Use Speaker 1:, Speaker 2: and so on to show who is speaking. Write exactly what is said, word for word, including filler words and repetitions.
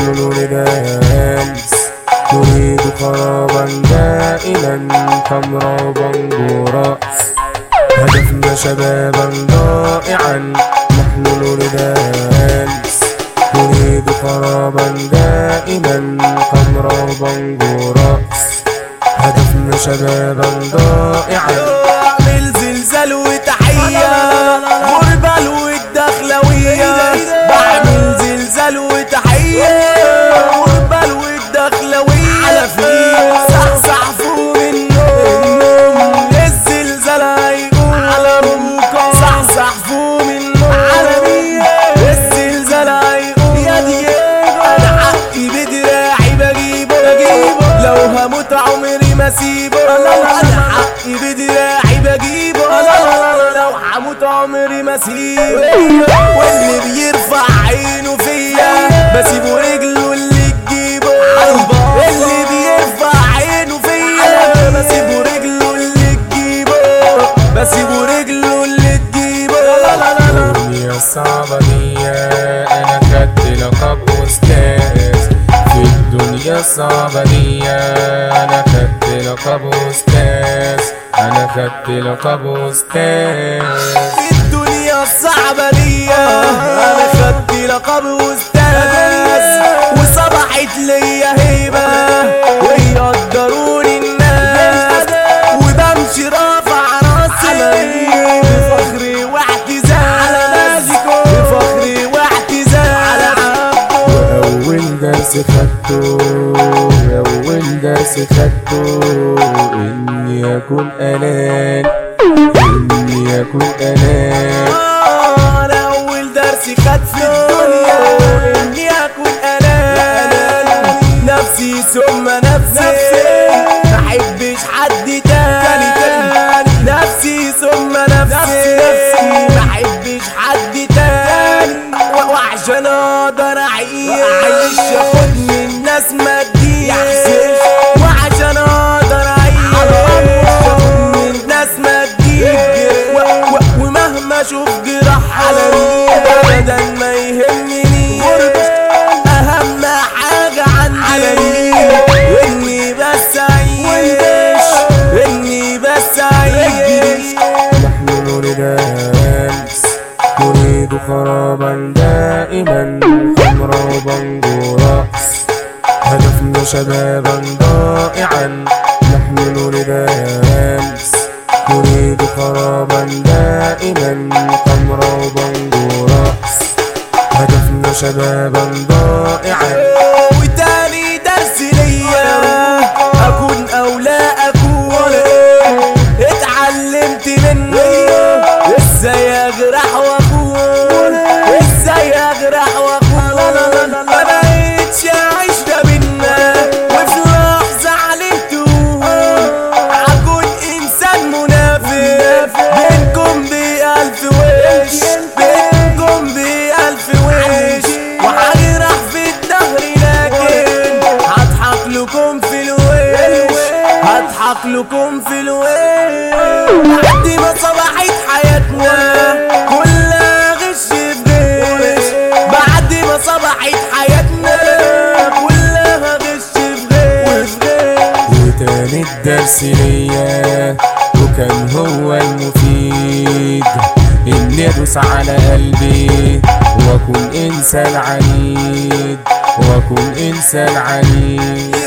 Speaker 1: نحن نريد أمس نريد خرابا دائما خمرا وبنجورا هدفنا شبابا ضائعا نحن نريد أمس نريد خرابا دائما خمرا وبنجورا هدفنا شبابا ضائعا.
Speaker 2: اعمل زلزال وتحية غربال والدخلوية بعمل زلزال وتحية غربال والدخلوية على فين صحصح فوق النوم الزلزال هيقوم على روكا صحصح فوق النوم على مين الزلزال هيقوم يا دييغو انا حقي بدراعي بجيبه بجيبه لو هموت عمري ما اسيبه انا حقي بدراعي بجيبه لو هموت عمري ما اسيبه واللي بيرفع عينه فيا بسيبه رجله اللي تجيبه اللي بيرفع عينه فيا بسيبه رجله اللي تجيبه بسيبه رجله اللي تجيبه.
Speaker 1: الدنيا الصعبة دي أنا خدت لقب أستاذ في الدنيا الصعبة دي أنا خدت لقب أستاذ أنا خدت لقب أستاذ
Speaker 2: في الدنيا الصعبة دي أنا خدت لقب أستاذ وصبحت ليا هيبة ويقدروني الناس وبمشي رافع راسي بفخري واعتزاز بفخري واعتزاز.
Speaker 1: وأول درس خدته أول درس خدته إني أكون أنان إني أكون أنان.
Speaker 2: أنا أول درس خد في الدنيا إني أكون أنان نفسي ثم نفسي محبش حد تاني نفسي ثم نفسي محبش حد تاني وعشان أقدر أعيش أخد من الناس ما تديش وعشان أقدر أعيش أخد من الناس ما تديش ومهما أشوف جراح على مين أبدا ما يهمني أهم حاجة عندي إني بس أعيش إني بس أعيش.
Speaker 1: نحن نريد أمس نريد خرابا دائما خمرا وبنجورا هدفنا شبابا ضائعا نحن نريد أمس نريد خرابا دائما خمرا وبنجورا هدفنا شبابا ضائعا.
Speaker 2: وتاني درس ليا أكون أو لا أكون اتعلمت منه ازاي اجرح واكون ازاي اجرح واكون ما بقيتش اعيش ده بينا وفي لحظة علمته هكون انسان منافق بينكم بألف وش بينكم بألف وش وهجرح في الدهر لكن هضحك لكم في الوش هضحك لكم في الوش. بعد ما صبحت حياتنا كلها غش في غش بعد ما صبحت حياتنا كلها غش في غش.
Speaker 1: وتاني الدرس ليا وكان هو المفيد إني أدوس على قلبي وأكون إنسان عنيد وأكون إنسان عنيد.